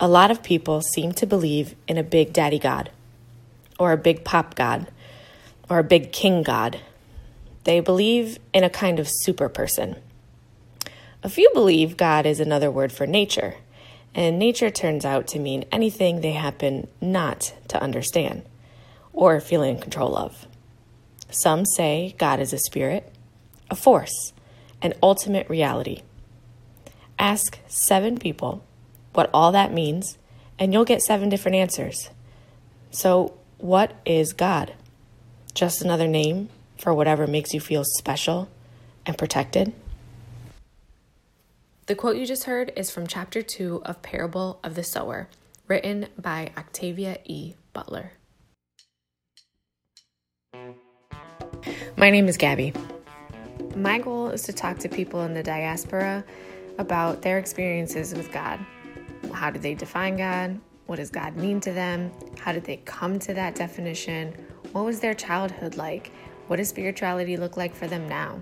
A lot of people seem to believe in a big daddy God, or a big pop God, or a big king God. They believe in a kind of super person. A few believe God is another word for nature, and nature turns out to mean anything they happen not to understand or feel in control of. Some say God is a spirit, a force, an ultimate reality. Ask 7 people what all that means, and you'll get 7 different answers. So, what is God? Just another name for whatever makes you feel special and protected? The quote you just heard is from Chapter 2 of Parable of the Sower, written by Octavia E. Butler. My name is Gabby. My goal is to talk to people in the diaspora about their experiences with God. How did they define God? What does God mean to them? How did they come to that definition? What was their childhood like? What does spirituality look like for them now?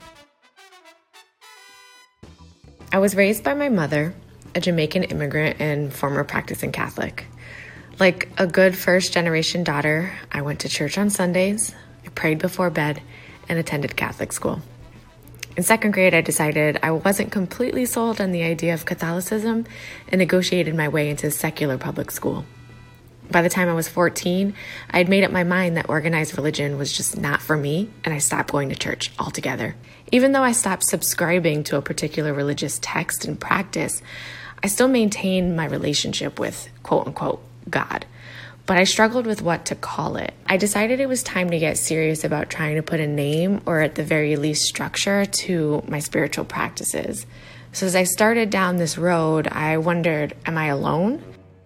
I was raised by my mother, a Jamaican immigrant and former practicing Catholic. Like a good first-generation daughter, I went to church on Sundays, I prayed before bed, and attended Catholic school. In 2nd grade, I decided I wasn't completely sold on the idea of Catholicism and negotiated my way into secular public school. By the time I was 14, I had made up my mind that organized religion was just not for me, and I stopped going to church altogether. Even though I stopped subscribing to a particular religious text and practice, I still maintained my relationship with quote-unquote God. But I struggled with what to call it. I decided it was time to get serious about trying to put a name, or at the very least structure, to my spiritual practices. So as I started down this road, I wondered, am I alone?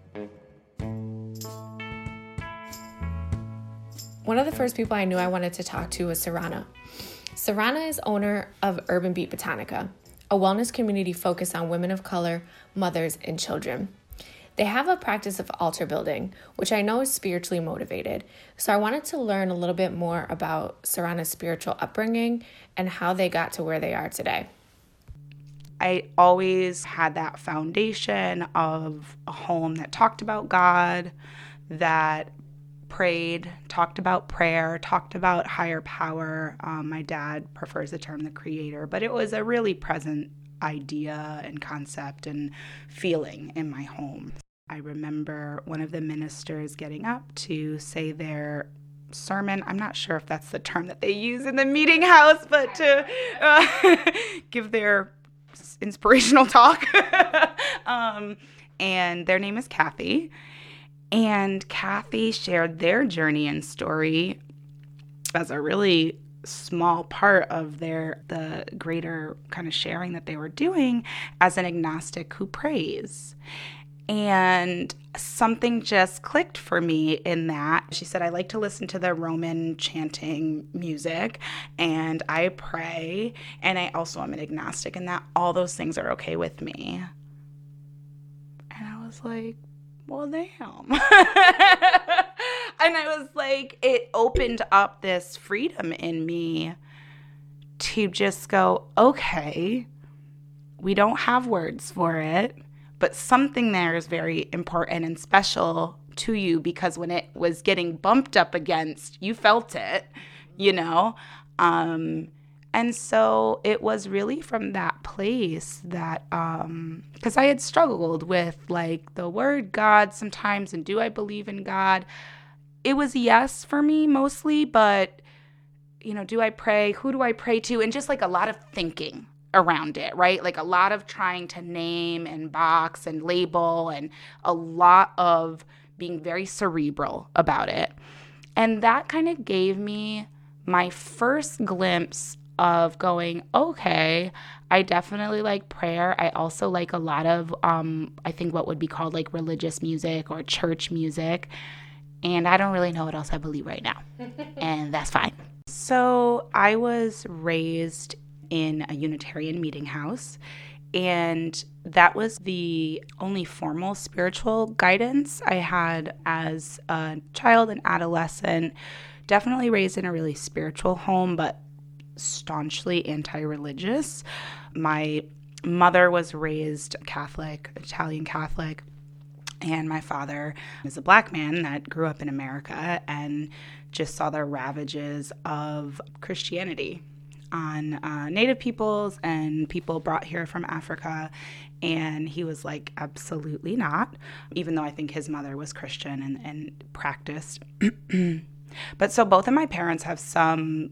One of the first people I knew I wanted to talk to was Sarana. Sarana is owner of Urban Beat Botanica, a wellness community focused on women of color, mothers, and children. They have a practice of altar building, which I know is spiritually motivated. So I wanted to learn a little bit more about Sarana's spiritual upbringing and how they got to where they are today. I always had that foundation of a home that talked about God, that prayed, talked about prayer, talked about higher power. My dad prefers the term the creator, but it was a really present idea and concept and feeling in my home. I remember one of the ministers getting up to say their sermon. I'm not sure if that's the term that they use in the meeting house, but to give their inspirational talk. And their name is Kathy. And Kathy shared their journey and story as a really small part of the greater kind of sharing that they were doing as an agnostic who prays. And something just clicked for me in that. She said, I like to listen to the Roman chanting music, and I pray, and I also am an agnostic, and that all those things are okay with me. And I was like, well, damn. And I was like, it opened up this freedom in me to just go, okay, we don't have words for it, but something there is very important and special to you, because when it was getting bumped up against, you felt it, you know? And so it was really from that place that, because I had struggled with like the word God sometimes, and do I believe in God? It was yes for me mostly, but, you know, do I pray? Who do I pray to? And just like a lot of thinking around it, right? Like a lot of trying to name and box and label, and a lot of being very cerebral about it. And that kind of gave me my first glimpse of going, okay, I definitely like prayer. I also like a lot of, I think what would be called like religious music or church music. And I don't really know what else I believe right now. And that's fine. So I was raised in a Unitarian meeting house, and that was the only formal spiritual guidance I had as a child and adolescent. Definitely raised in a really spiritual home, but staunchly anti-religious. My mother was raised Catholic, Italian Catholic, And my father is a Black man that grew up in America and just saw the ravages of Christianity on Native peoples and people brought here from Africa. And he was like, absolutely not, even though I think his mother was Christian and practiced. But so both of my parents have some,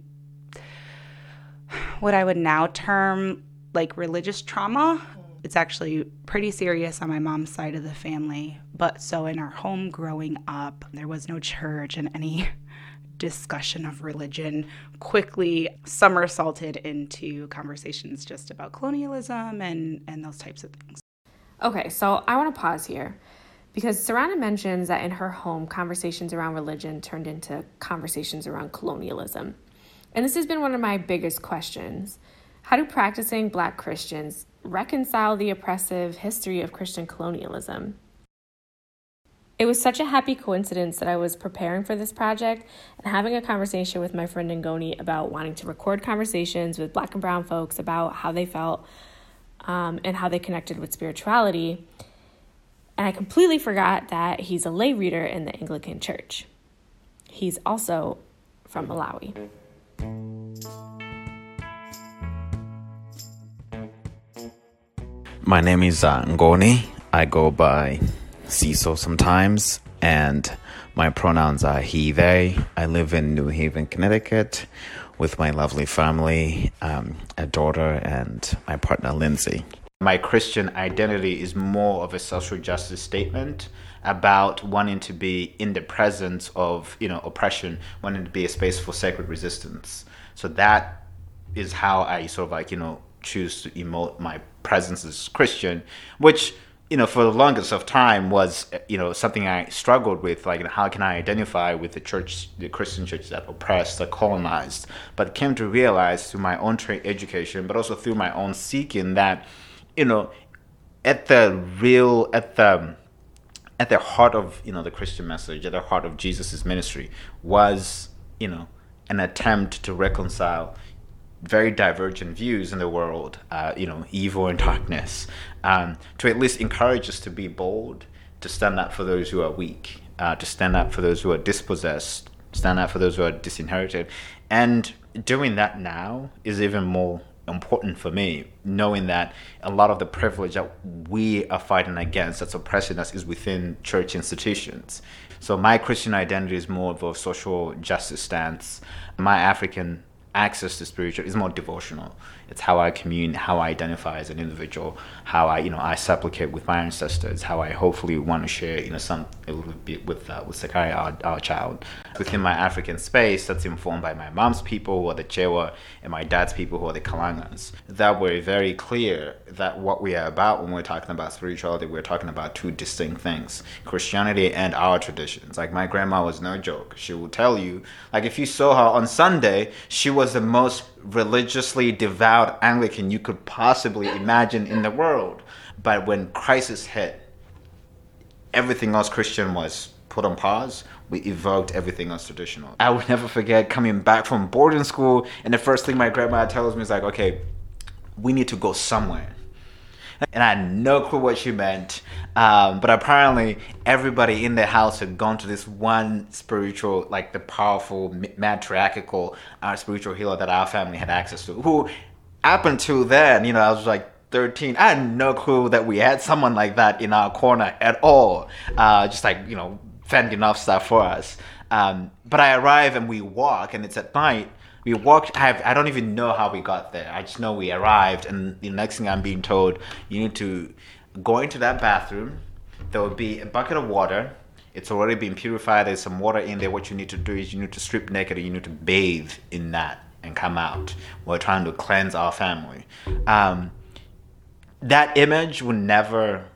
what I would now term like religious trauma. It's actually pretty serious on my mom's side of the family. But so in our home growing up, there was no church, and any discussion of religion quickly somersaulted into conversations just about colonialism and those types of things. Okay, so I want to pause here because Sarana mentions that in her home, conversations around religion turned into conversations around colonialism. And this has been one of my biggest questions. How do practicing Black Christians reconcile the oppressive history of Christian colonialism? It was such a happy coincidence that I was preparing for this project and having a conversation with my friend Ngoni about wanting to record conversations with Black and brown folks about how they felt and how they connected with spirituality. And I completely forgot that he's a lay reader in the Anglican Church. He's also from Malawi. My name is Ngoni. I go by Cecil sometimes, and my pronouns are he, they. I live in New Haven, Connecticut with my lovely family, a daughter, and my partner, Lindsay. My Christian identity is more of a social justice statement about wanting to be in the presence of, oppression, wanting to be a space for sacred resistance. So that is how I sort of choose to emote my presence as Christian, which, for the longest of time was, something I struggled with, like, how can I identify with the Christian church that oppressed, that colonized, but came to realize through my own education, but also through my own seeking that, at the heart of, the Christian message, at the heart of Jesus's ministry was, an attempt to reconcile very divergent views in the world, evil and darkness, to at least encourage us to be bold, to stand up for those who are weak, to stand up for those who are dispossessed, stand up for those who are disinherited. And doing that now is even more important for me, knowing that a lot of the privilege that we are fighting against that's oppressing us is within church institutions. So my Christian identity is more of a social justice stance. My African access to spiritual is more devotional. It's how I commune, how I identify as an individual, how I supplicate with my ancestors, how I hopefully want to share, a little bit with Sakai, our child. Within my African space, that's informed by my mom's people, who are the Chewa, and my dad's people, who are the Kalangans. That we're very clear that what we are about when we're talking about spirituality, we're talking about two distinct things: Christianity and our traditions. Like, my grandma was no joke. She will tell you, like, if you saw her on Sunday, she was the most religiously devout Anglican you could possibly imagine in the world. But when crisis hit, everything else Christian was put on pause. We evoked everything else traditional. I will never forget coming back from boarding school, and the first thing my grandma tells me is like, okay, we need to go somewhere. And I had no clue what she meant, but apparently everybody in the house had gone to this one spiritual, like the powerful, matriarchal spiritual healer that our family had access to, who up until then, I was like 13, I had no clue that we had someone like that in our corner at all, just like, fending off stuff for us. But I arrive and we walk, and it's at night. We walked, I don't even know how we got there. I just know we arrived, and the next thing I'm being told, you need to go into that bathroom. There will be a bucket of water. It's already been purified. There's some water in there. What you need to do is you need to strip naked and you need to bathe in that and come out. We're trying to cleanse our family. That image would never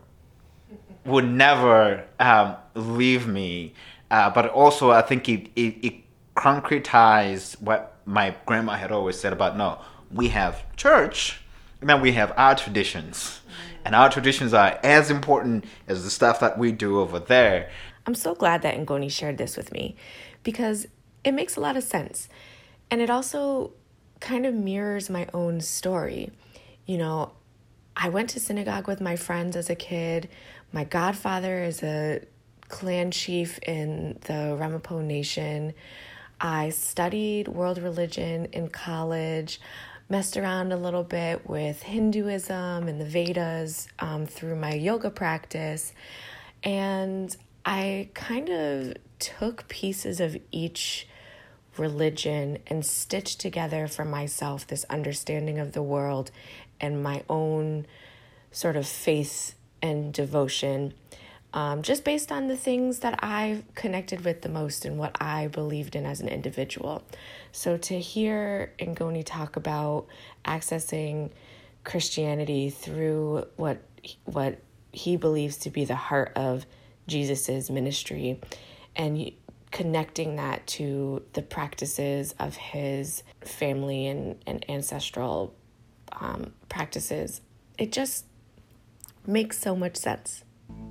leave me. But also, I think it concretized what my grandma had always said about, no, we have church, and then we have our traditions. And our traditions are as important as the stuff that we do over there. I'm so glad that Ngoni shared this with me because it makes a lot of sense. And it also kind of mirrors my own story. I went to synagogue with my friends as a kid, My godfather is a clan chief in the Ramapo Nation. I studied world religion in college, messed around a little bit with Hinduism and the Vedas through my yoga practice. And I kind of took pieces of each religion and stitched together for myself this understanding of the world and my own sort of faith and devotion, just based on the things that I connected with the most and what I believed in as an individual. So to hear Ngoni talk about accessing Christianity through what he believes to be the heart of Jesus's ministry, and connecting that to the practices of his family and ancestral practices, it just makes so much sense.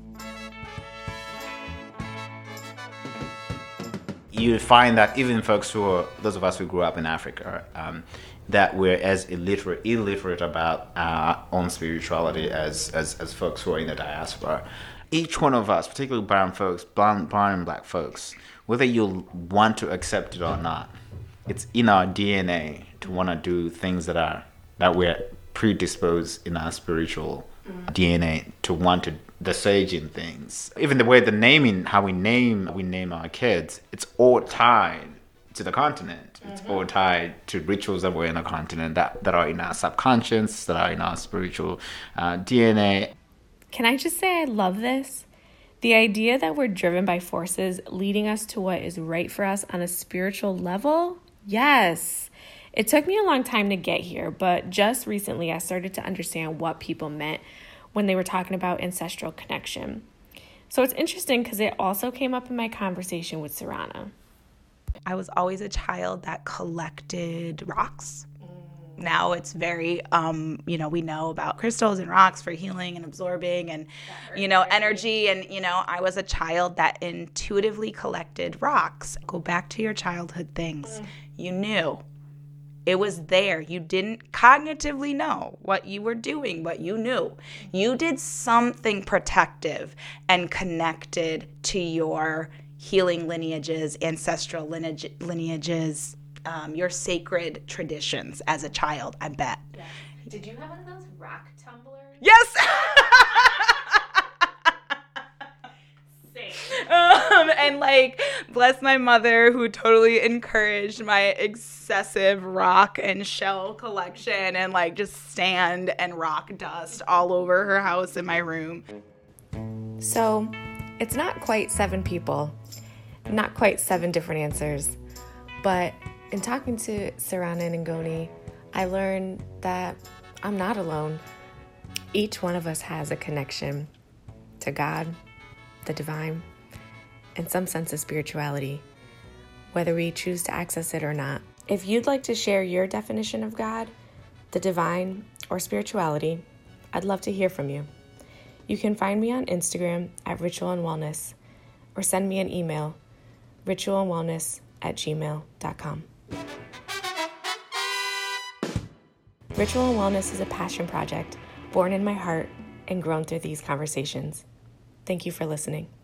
You find that even folks those of us who grew up in Africa, that we're as illiterate about our own spirituality as folks who are in the diaspora. Each one of us, particularly brown folks, brown and black folks, whether you want to accept it or not, it's in our DNA to want to do things that we're predisposed in our spiritual DNA to want to the sage in things. Even the way how we name our kids, it's all tied to the continent. It's all tied to rituals that were in the continent that are in our subconscious, that are in our spiritual DNA. Can I just say I love this? The idea that we're driven by forces leading us to what is right for us on a spiritual level? Yes. It took me a long time to get here, but just recently I started to understand what people meant when they were talking about ancestral connection. So it's interesting because it also came up in my conversation with Sarana. I was always a child that collected rocks. Now it's very, we know about crystals and rocks for healing and absorbing and, energy. And, I was a child that intuitively collected rocks. Go back to your childhood things. You knew. It was there. You didn't cognitively know what you were doing, but you knew. You did something protective and connected to your healing lineages, ancestral lineages, your sacred traditions as a child, I bet. Yeah. Did you have one of those rock tumblers? Yes! Same. And bless my mother who totally encouraged my excessive rock and shell collection and just sand and rock dust all over her house in my room. So it's not quite 7 people, not quite 7 different answers, but in talking to Sarana and Ngoni, I learned that I'm not alone. Each one of us has a connection to God, the divine, and some sense of spirituality, whether we choose to access it or not. If you'd like to share your definition of God, the divine, or spirituality, I'd love to hear from you. You can find me on Instagram at Ritual and Wellness, or send me an email, ritualandwellness@gmail.com. Ritual and Wellness is a passion project born in my heart and grown through these conversations. Thank you for listening.